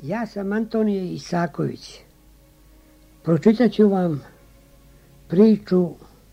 Ja sam Antonije Isaković. Pročitat ću vam priču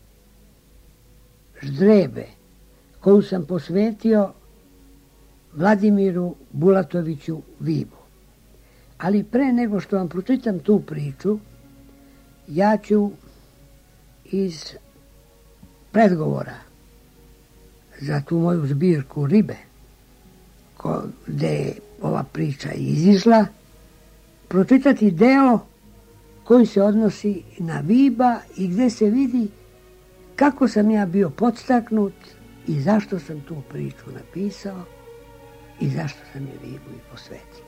Ždrebe, koju sam posvetio Vladimiru Bulatoviću Vibu. Ali pre nego što vam pročitam tu priču, ja ću iz predgovora za tu moju zbirku Ribe, gde je ova priča izišla, pročitati deo koji se odnosi na Viba i gdje se vidi kako sam ja bio podstaknut i zašto sam tu priču napisao i zašto sam je Vibu i posvetio.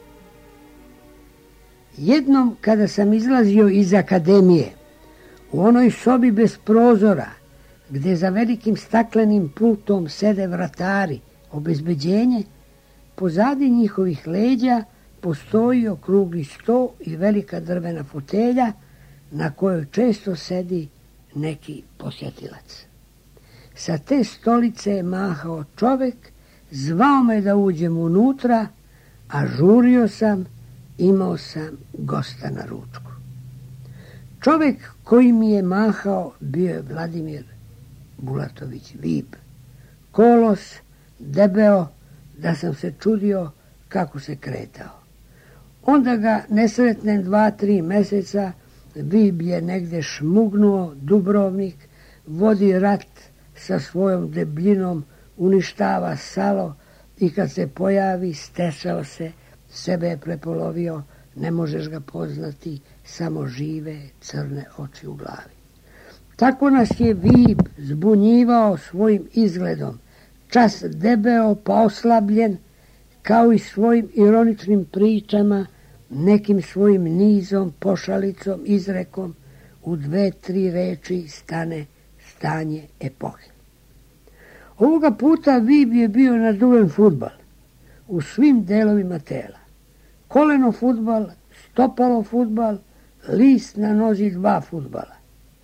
Jednom kada sam izlazio iz akademije, u onoj sobi bez prozora, gdje za velikim staklenim pultom sede vratari, obezbeđenje, pozadi njihovih leđa postoji okrugli sto i velika drvena fotelja na kojoj često sedi neki posjetilac. Sa te stolice je mahao čovjek, zvao me da uđem unutra, a žurio sam, imao sam gosta na ručku. Čovjek koji mi je mahao bio je Vladimir Bulatović Vib. Kolos, debeo, da sam se čudio kako se kretao. Onda ga ne sretnem 2-3 mjeseca, Vib je negdje šmugnuo Dubrovnik, vodi rat sa svojom debljinom, uništava salo i kad se pojavi stesao se, sebe je prepolovio, ne možeš ga poznati, samo žive crne oči u glavi. Tako nas je Vib zbunjivao svojim izgledom, čas debeo pa oslabljen, kao i svojim ironičnim pričama, nekim svojim nizom, pošalicom, izrekom, u 2-3 reči stane stanje epohe. Ovoga puta Vib je bio naduven fudbal u svim delovima tela. Koleno fudbal, stopalo fudbal, list na nozi 2 fudbala.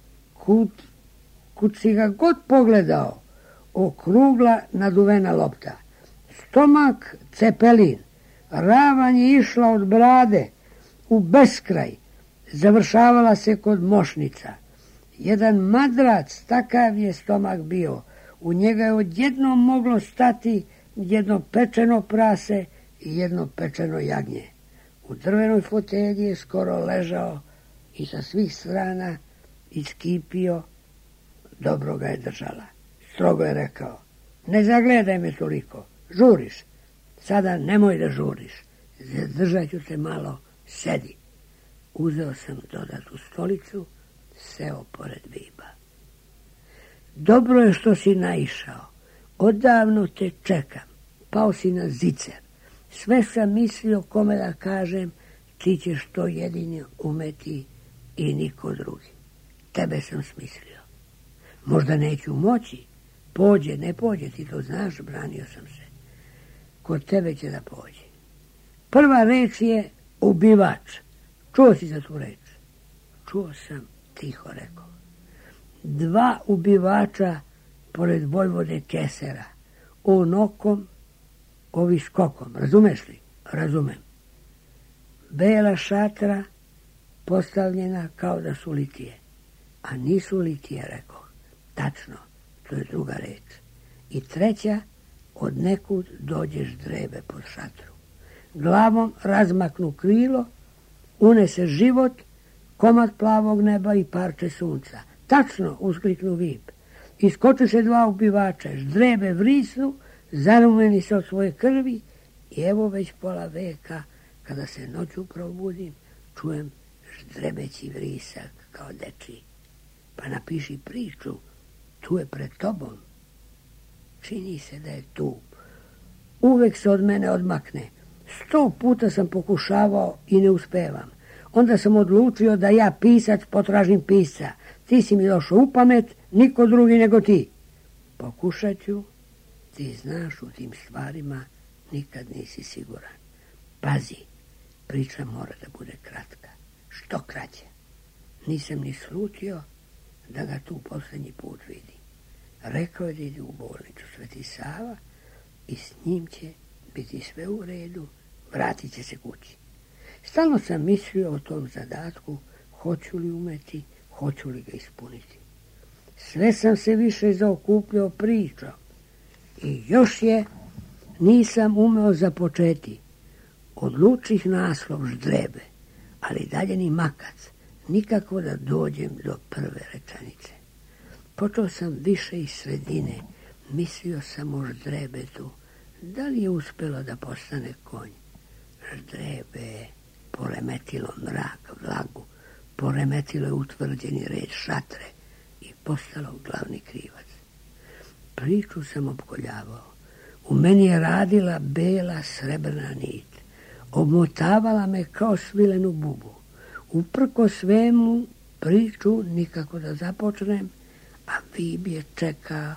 Kud si ga god pogledao, okrugla naduvena lopta. Stomak cepelin, ravan je išla od brade u beskraj, završavala se kod mošnica. Jedan madrac, takav je stomak bio, u njega je odjednom moglo stati jedno pečeno prase i jedno pečeno jagnje. U drvenoj fotelji je skoro ležao i sa svih strana iskipio, dobro ga je držala. Strogo je rekao, ne zagledaj me toliko, žuriš, sada nemoj da žuriš, zadržat ću te malo, sedi. Uzeo sam dodatu stolicu, seo pored Viba. Dobro je što si naišao, odavno te čekam, pao si na zicer. Sve sam mislio kome da kažem, ti ćeš to jedino umeti i niko drugi. Tebe sam smislio. Možda neću moći, pođe, ne pođe, ti to znaš, branio sam se. Kod tebe će da pođe. Prva reč je ubivač. Čuo si za tu reč? Čuo sam, tiho rekao. 2 ubivača pored Vojvode Kesera. On okom, ovi skokom. Razumeš li? Razumem. Bela šatra postavljena kao da su litije. A nisu litije, rekao. Tačno, to je druga reč. I treća, od nekud dođe Ždrebe pod šatru. Glavom razmaknu krilo, unese život, komad plavog neba i parče sunca. Tačno, uskliknu Vib. Iskoče se 2 ubivača, Ždrebe vrisnu, zarumeni se od svoje krvi i evo već pola veka, kada se noću probudim, čujem ždrebeći vrisak kao dečiji. Pa napiši priču, tu je pred tobom. Čini se da je tu. Uvek se od mene odmakne. 100 puta sam pokušavao i ne uspevam. Onda sam odlučio da ja pisac potražim pisca. Ti si mi došao u pamet, niko drugi nego ti. Pokušat ću, ti znaš u tim stvarima nikad nisi siguran. Pazi, priča mora da bude kratka. Što kraće. Nisam ni slutio da ga tu posljednji put vidi. Rekao je da ide u bolnicu Sveti Sava i s njim će biti sve u redu, vratit će se kući. Stalno sam mislio o tom zadatku, hoću li umeti, hoću li ga ispuniti. Sve sam se više zaokupljao pričom i još je nisam umeo započeti. Odlučih naslov Ždrebe, ali dalje ni makac, nikako da dođem do prve rečenice. Počeo sam više iz sredine, mislio sam o Ždrebetu, da li je uspjelo da postane konj. Ždrebe je poremetilo mrak, vlagu, poremetilo je utvrđeni red šatre i postalo glavni krivac. Priču sam opkoljavao. U meni je radila bela srebrna nit. Obmotavala me kao svilenu bubu. Uprko svemu priču nikako da započnem, a Vib je čekao.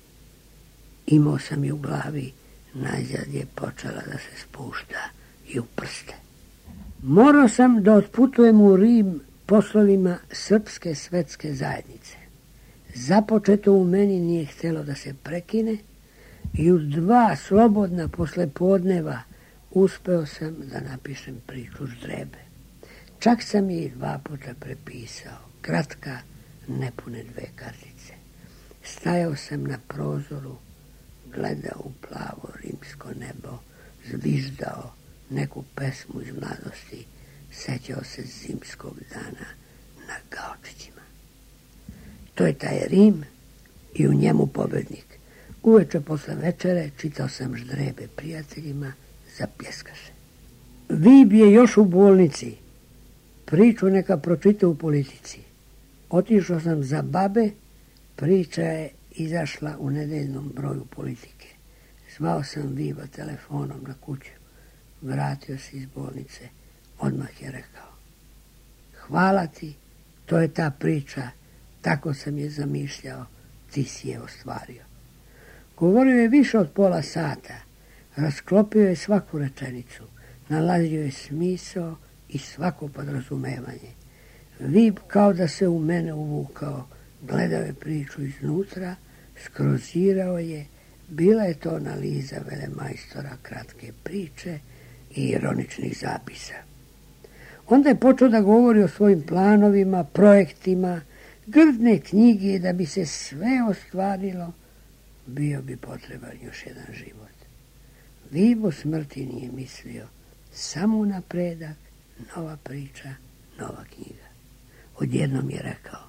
Imao sam je u glavi, najzad je počela da se spušta i u prste. Morao sam da otputujem u Rim poslovima Srpske svetske zajednice. Započeto u meni nije htjelo da se prekine i u 2 slobodna poslepodneva uspeo sam da napišem priču Ždrebe. Čak sam je i 2 puta prepisao, kratka, nepune 2 kartice. Stajao sam na prozoru, gledao u plavo rimsko nebo, zviždao neku pesmu iz mladosti, sećao se zimskog dana na gaučićima. To je taj Rim i u njemu pobednik. Uveče posle večere čitao sam Ždrebe prijateljima, zapljeskaše. Vib je još u bolnici. Priču neka pročita u Politici. Otišao sam za babe, priča je izašla u nedeljnom broju Politike. Zvao sam Viba telefonom na kuću. Vratio se iz bolnice. Odmah je rekao: hvala ti, to je ta priča, tako sam je zamišljao, ti si je ostvario. Govorio je više od pola sata, rasklopio je svaku rečenicu, nalazio je smisao i svako podrazumevanje. Vib kao da se u mene uvukao, gledao je priču iznutra, skrozirao je, bila je to analiza velemajstora kratke priče i ironičnih zapisa. Onda je počeo da govori o svojim planovima, projektima, grdne knjige, da bi se sve ostvarilo, bio bi potreban još jedan život. Vib o smrti nije mislio, samo napredak, nova priča, nova knjiga. Odjednom je rekao: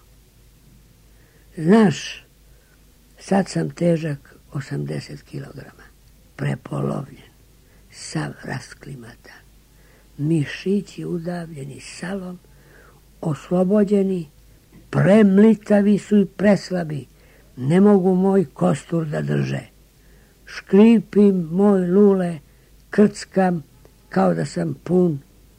znaš, sad sam težak 80 kilograma, prepolovljen, sav rasklimatan, mišići udavljeni salom, oslobođeni, premlitavi su i preslabi, ne mogu moj kostur da drže. Škripim moj lule, krckam kao da sam pun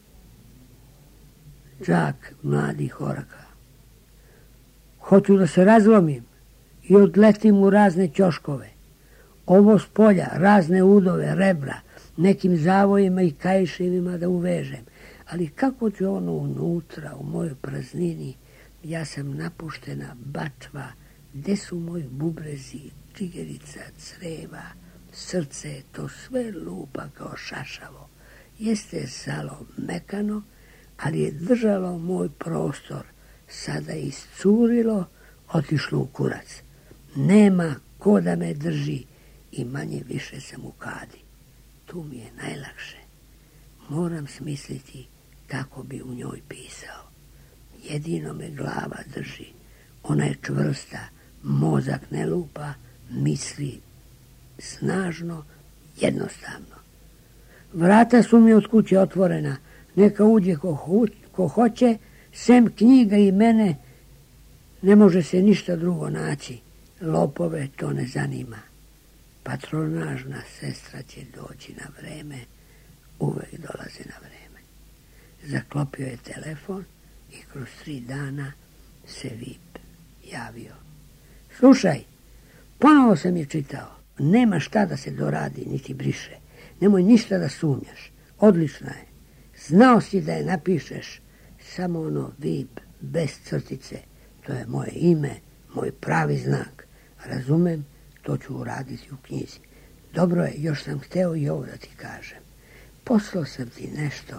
džak mladih oraka. Hoću da se razlomim i odletim u razne ćoškove. Ovo s polja, razne udove, rebra, nekim zavojima i kaiševima da uvežem. Ali kako ću ono unutra, u mojoj praznini, ja sam napuštena bačva, gde su moji bubrezi, čigerica, creva, srce, to sve lupa kao šašavo. Jeste salo mekano, ali je držalo moj prostor, sada je iscurilo, otišlo u kurac. Nema ko da me drži i manje više sam u kadi. Tu mi je najlakše. Moram smisliti kako bi u njoj pisao. Jedino me glava drži. Ona je čvrsta, mozak ne lupa, misli snažno, jednostavno. Vrata su mi od kuće otvorena, neka uđe ko hoće, sem knjiga i mene, ne može se ništa drugo naći. Lopove to ne zanima. Patronažna sestra će doći na vreme, uvek dolaze na vreme. Zaklopio je telefon i kroz 3 dana se Vib javio. Slušaj, ponovo sam je čitao. Nema šta da se doradi, niti briše. Nemoj ništa da sumnjaš. Odlična je. Znao si da je napišeš. Samo ono Vib, bez crtice. To je moje ime, moj pravi znak. Razumem, to ću uraditi u knjizi. Dobro je, još sam hteo i ovo da ti kažem. Poslao sam ti nešto,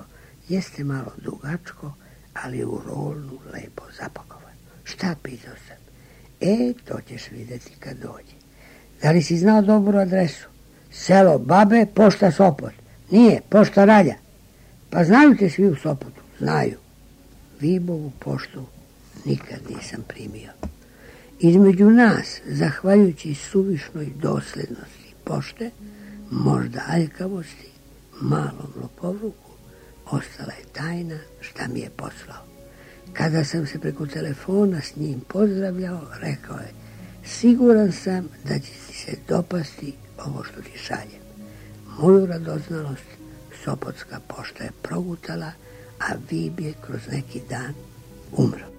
Jeste malo dugačko, ali u rolnu lepo zapakovan. Šta, pitao sam? To ćeš vidjeti kad dođe. Da li si znao dobru adresu? Selo Babe, pošta Sopot. Nije, pošta Ralja. Pa znaju te svi u Sopotu? Znaju. Vibovu poštu nikad nisam primio. Između nas, zahvaljujući suvišnoj doslednosti pošte, možda aljkavosti, malom lopovluku, ostala je tajna šta mi je poslao. Kada sam se preko telefona s njim pozdravljao, rekao je: siguran sam da će ti se dopasti ovo što ti šaljem. Moju radoznalost Sopotska pošta je progutala, a Vib je kroz neki dan umro.